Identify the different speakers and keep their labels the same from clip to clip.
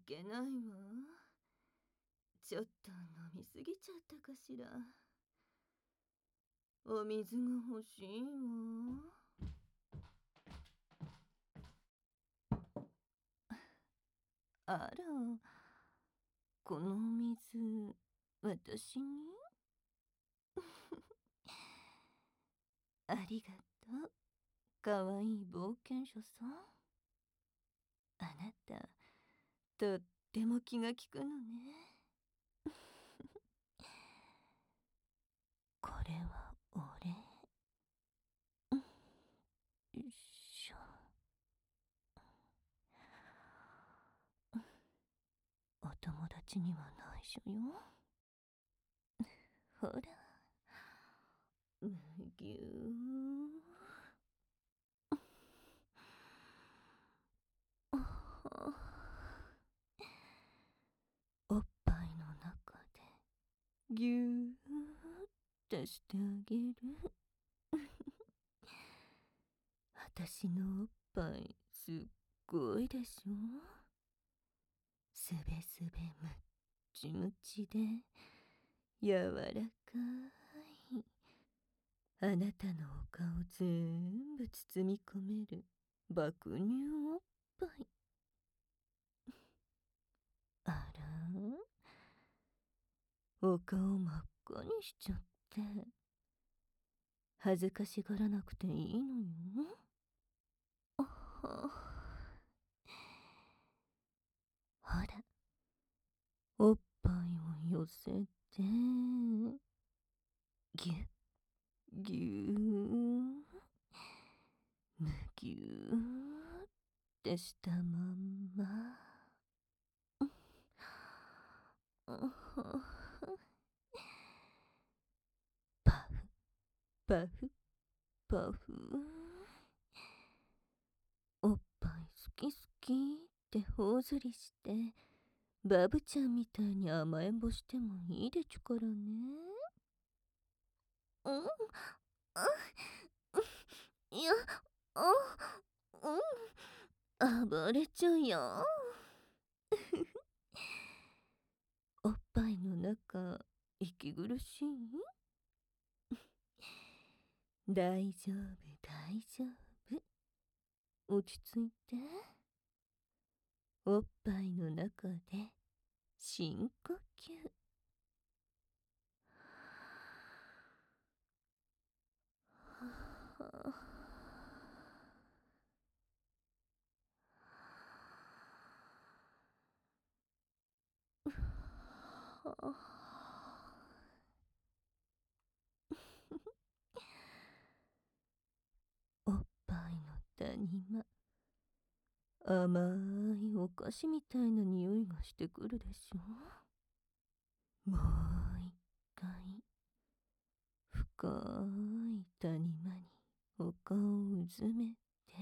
Speaker 1: けないわ。ちょっと飲みすぎちゃったかしら。お水が欲しいわ。あら、このお水、私にありがとう。かわいい冒険者さん。あなた、とっても気が利くのね。これはお礼。よいしょ。お友達には内緒よ。ほら。むぎゅー。おっぱいの中でぎゅーってしてあげる。私のおっぱいすっごいでしょ。すべすべむっちむちで柔らかい。あなたのお顔全部包み込める爆乳おっぱい。あら、お顔真っ赤にしちゃって恥ずかしがらなくていいのよ。あは。ほら、おっぱいを寄せてぎゅっぎゅーむぎゅーってしたまんま。パフパフパフ。おっぱい好き好きってほおずりしてバブちゃんみたいに甘えんぼしてもいいでちゅからね。うん、いや、暴れちゃうよ。おっぱいの中息苦しい？大丈夫大丈夫、落ち着いて。おっぱいの中で深呼吸。おっぱいの谷間、甘いお菓子みたいな匂いがしてくるでしょ。もう一回深い谷間にお顔をうずめて。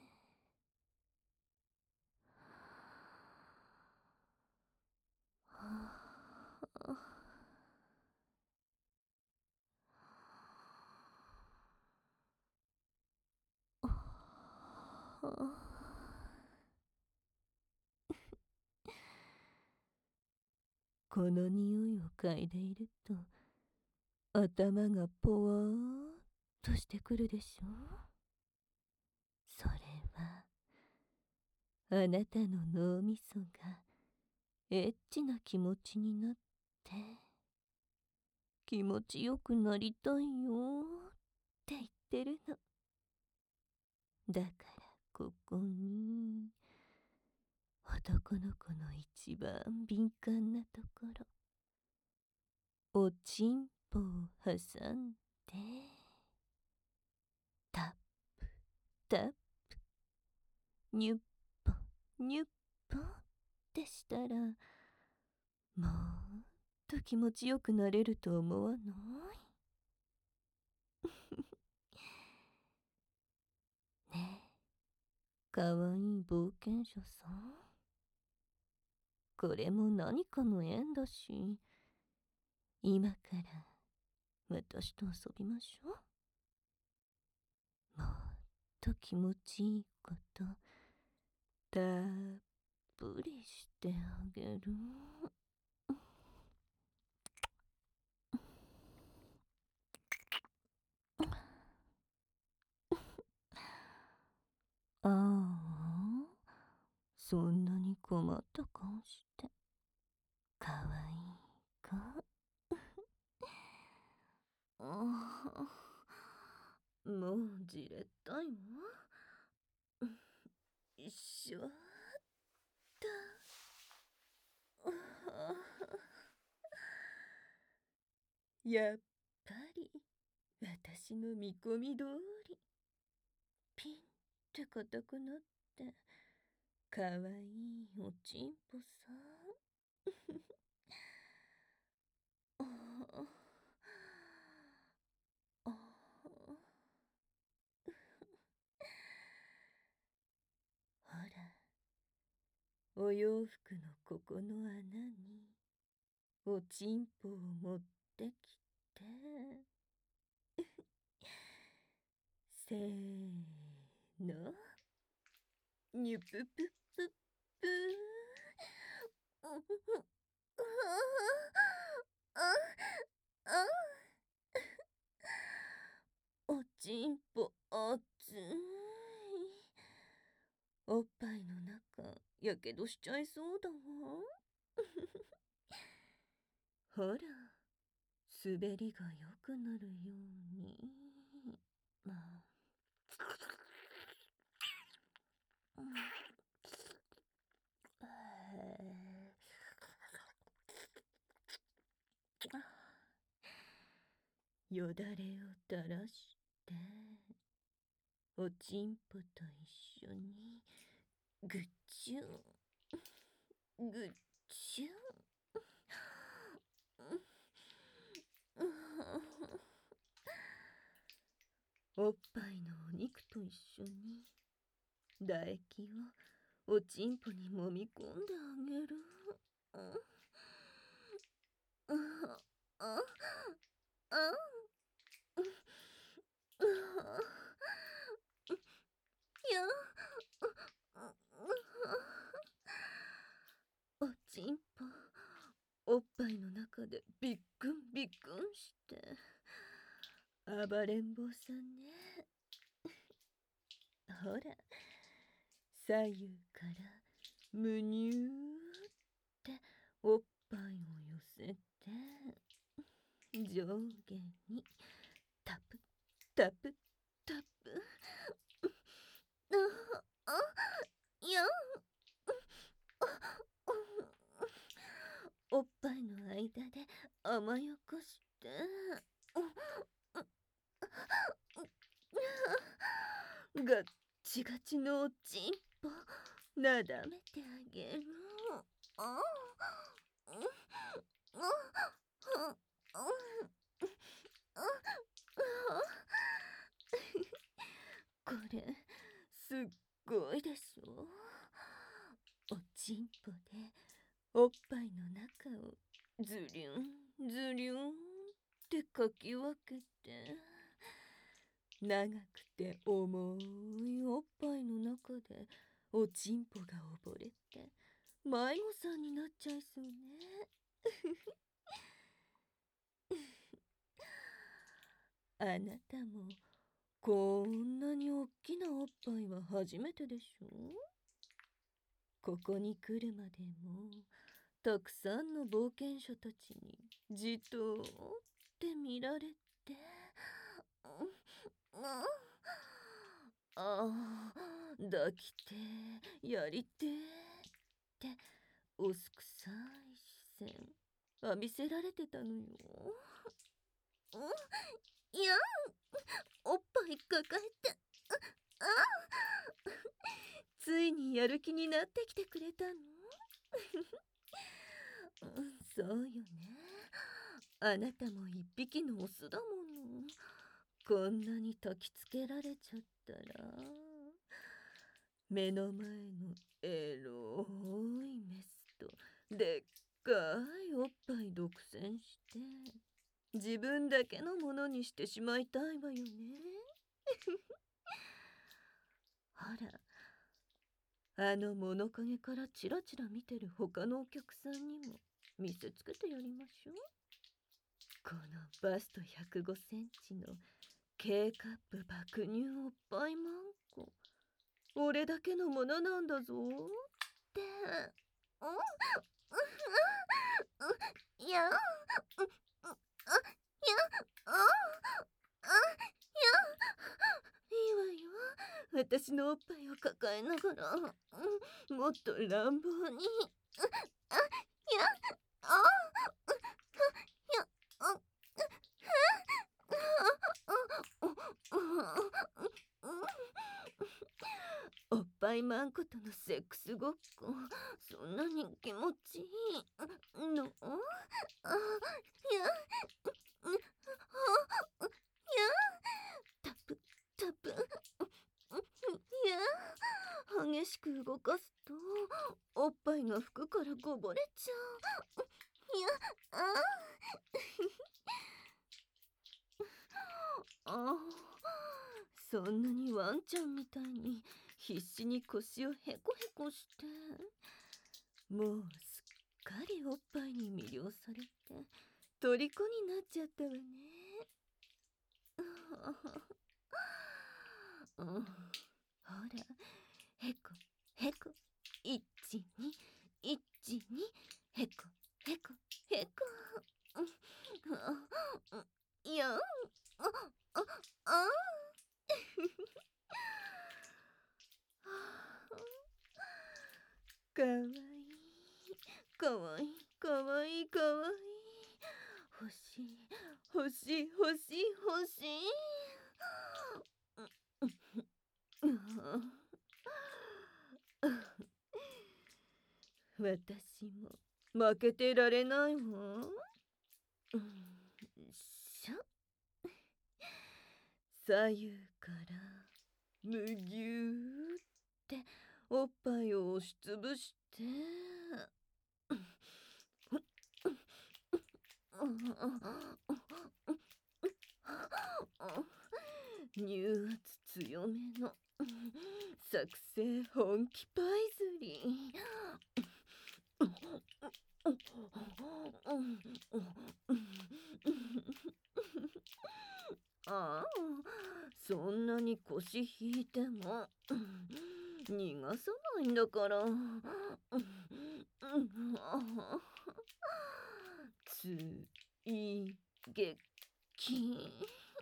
Speaker 1: この匂いを嗅いでいると頭がポワーっとしてくるでしょ。それはあなたの脳みそがエッチな気持ちになって気持ちよくなりたいよって言ってるの。だからここに男の子の一番敏感なところ、おちんぽを挟んでタップタップ、ニュッポニュッポってしたらもっと気持ちよくなれると思わない？ねえ、かわいい冒険者さん。これも何かの縁だし、今から私と遊びましょう。もっと気持ちいいことたっぷりしてあげる。ああ、そんなに困った顔して。かわいいか。もうじれったいわ。一緒だ。やっぱり私の見込み通りピンって硬くなってかわいいおちんぽさ。ほら、お洋服のここの穴におちんぽを持ってきて、せーの、にゅぷぷぷぷおちんぽ熱い。おっぱいの中やけどしちゃいそうだわ。ほら、滑りが良くなるように。まあ、よだれを垂らしておちんぽと一緒にぐっちゅぐっちゅ。おっぱいのお肉と一緒に唾液をおちんぽに揉み込んであげる。やおちんぽおっぱいの中でびっくんびっくんして暴れん坊さんね。ほら、左右からむにゅーっておっぱいを寄せて上下にタプタプタプ。やん。おっぱいの間で甘やかしてガッチガチのおちんぽなだめてあげる。これすっごいでしょ。おちんぽでおっぱいの中をズリュンズリュンってかき分けて長くて重いおっぱいの中でおちんぽが溺れて迷子さんになっちゃいそうね。あなたもこんなにおっきなおっぱいは初めてでしょ。ここに来るまでもたくさんの冒険者たちにじっとって見られて、抱きてやりてっておすくさい視線浴びせられてたのよ。いやおっぱい抱えてついにやる気になってきてくれたの。そうよね。あなたも一匹のオスだもの。こんなに焚きつけられちゃったら目の前のエロいメスとでっかいおっぱい独占して自分だけのものにしてしまいたいわよね。ほら、 あの物陰からチラチラ見てる他のお客さんにも見せつけてやりましょう。このバスト105センチの K カップ爆乳おっぱいマンコ、俺だけのものなんだぞって。いや、いや、いいわよ。私のおっぱいを抱えながら、もっと乱暴に。あ、いや、あ、いや、おっぱいマンコとのセックスごっこ、そんなに気持ちいいの？いや、タプタプ、いや、激しく動かすとおっぱいが服からこぼれちゃう。いや、あそんなにワンちゃんみたいに必死に腰をへこへこして、もうすっかりおっぱいに魅了されて虜になっちゃったわね。ほら、へこへこ、1、2、1、2、へこへこへこ。いや、かわいい、かわいい、かわいい、かわいい。欲しい、欲しい、欲しい、欲しい。私も負けてられないわ。しょ。左右からむぎゅーっておっぱいを押しつぶして、乳圧強めの作戦本気パイズリああ、そんなに腰引いても逃がさないんだから。追撃。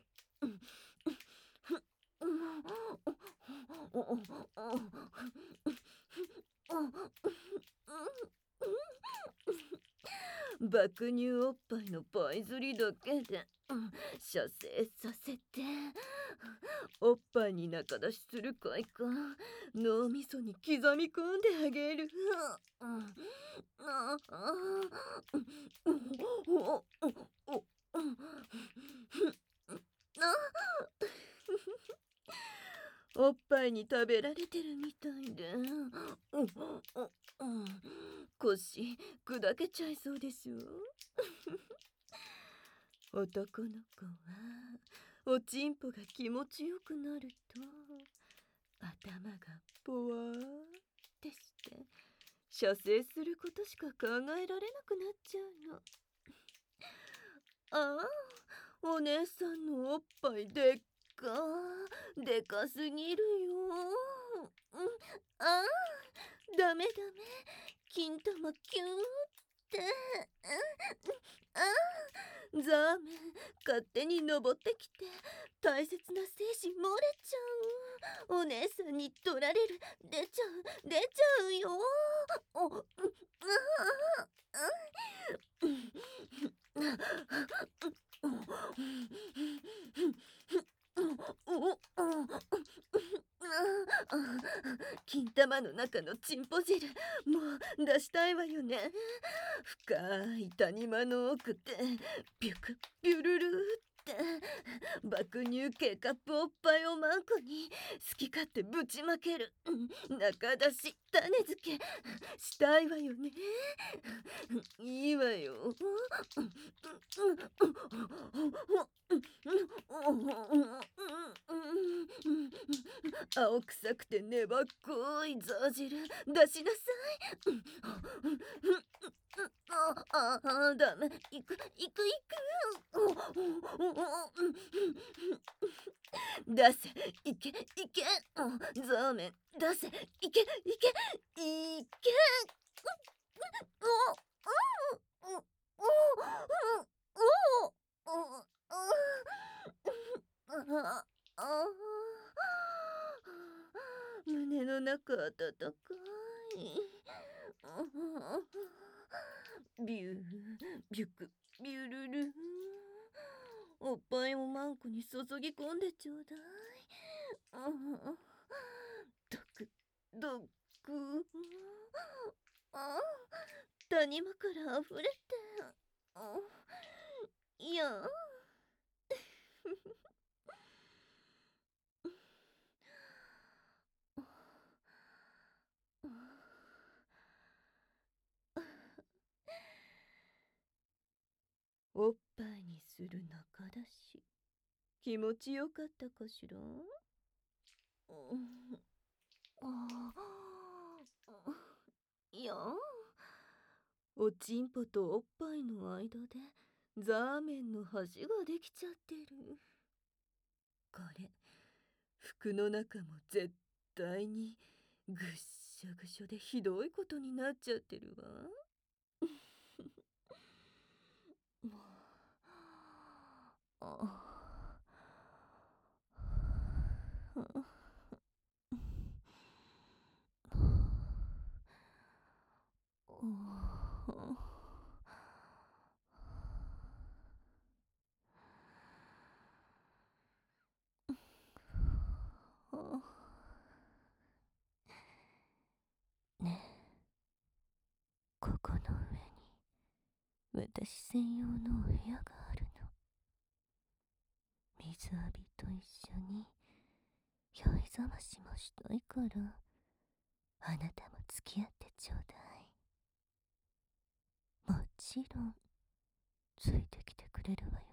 Speaker 1: 爆乳おっぱいのパイズリだけで射精させて、おっぱいに仲出しする快感脳みそに刻み込んであげる。おっぱいに食べられてるみたいで、腰砕けちゃいそうでしょ。男の子はおちんぽが気持ちよくなると頭がポワーってして射精することしか考えられなくなっちゃうの。ああ、お姉さんのおっぱいでかすぎるよ。ああ、ダメダメ、金玉キューって。ザーメン勝手に登ってきて大切な精子漏れちゃう。お姉さんに取られる。出ちゃうよ。金玉の中のチンポ汁もう出したいわよね。深い谷間の奥でビュクビュルルって爆乳系カップおっぱいをマンコに好き勝手ぶちまける。中出し種付けしたいわよね。いいわよ。 青臭くて粘っこい雑汁出しなさい。ダメ、行く。出せ、行け、ザーメン出せ、行け。胸の中温かい。ビュー、ビュク、ビュルル。おっぱいをマンコに注ぎ込んでちょうだい。ドク、ドク。谷間から溢れて。いや。おっぱいにする中だし、気持ちよかったかしら。いや、おちんぽとおっぱいの間でザーメンの橋ができちゃってる。これ服の中も絶対にぐっしょぐしょでひどいことになっちゃってるわ。ねえ、ここの上に私専用のお部屋があるの。水浴びと一緒に酔いざましもしたいから、あなたも付き合ってちょうだい。もちろんついてきてくれるわよ